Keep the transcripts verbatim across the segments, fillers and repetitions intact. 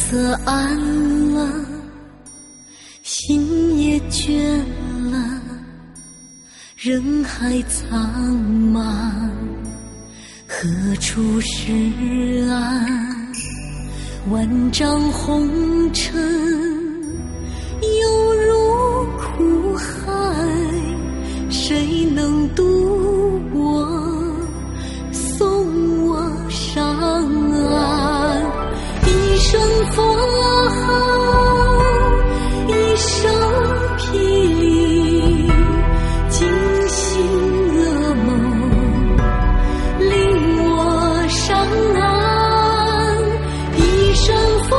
色暗了，心也倦了，人海苍茫，何处是岸？万丈红尘犹如苦海，谁能渡我，送我上岸？一声佛号，一声霹雳，惊醒噩梦，令我上岸。一声佛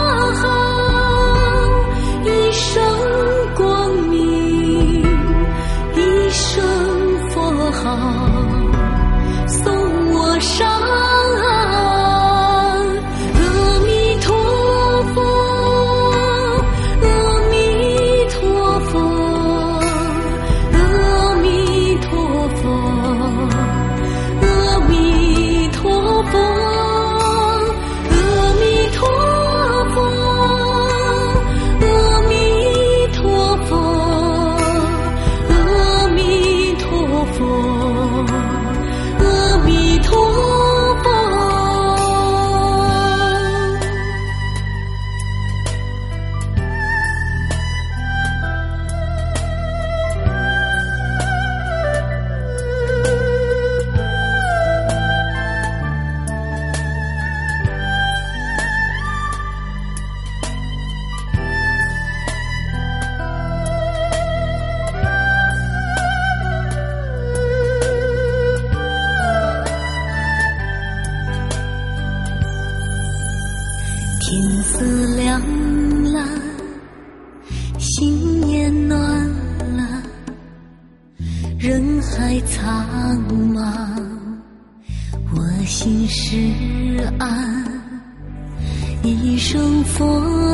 号，一声光明，一声佛号，送我上岸。阿弥陀佛，阿弥陀佛，阿弥陀佛，阿弥陀佛，阿弥陀佛，阿弥陀佛，阿弥陀佛，阿弥陀佛。天色亮了，心也暖了，人海苍茫，我心是岸。一声佛